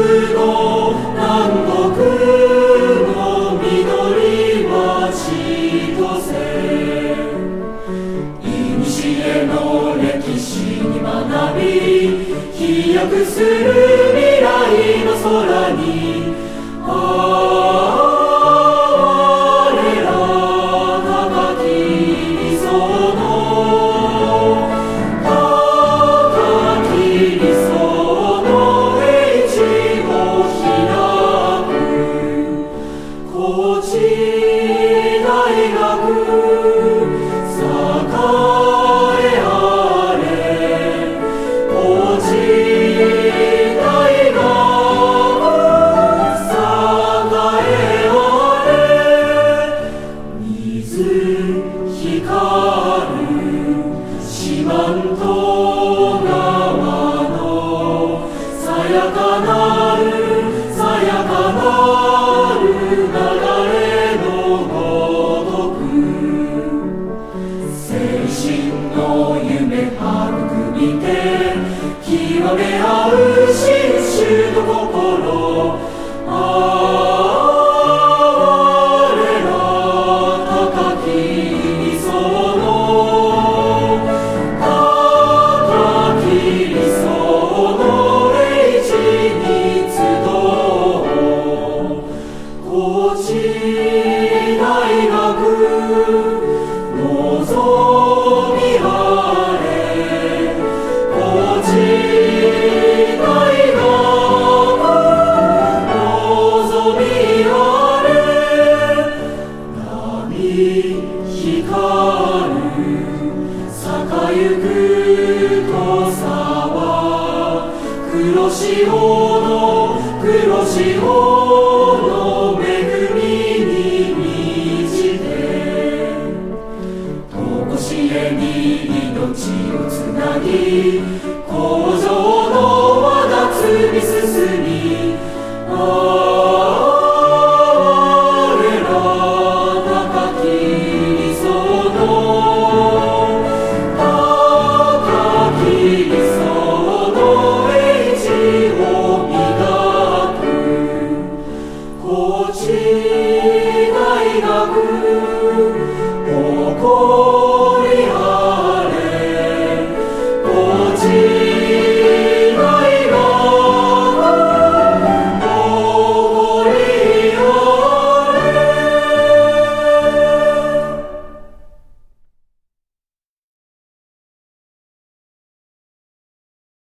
の南国の緑は千歳。古の歴史に学び、飛躍する未来の空に、我ら高き理想の高き理想の英知を開く高知大学。四万十川のさやかなる流れのごとく、青春の夢育みて極め合う新種の心。高知大学のぞみあれ、高知大学のぞみあれ、波光る坂ゆく土佐は、黒潮の恵みに満ちて、とこしえに命をつなぎ、工場の輪が摘み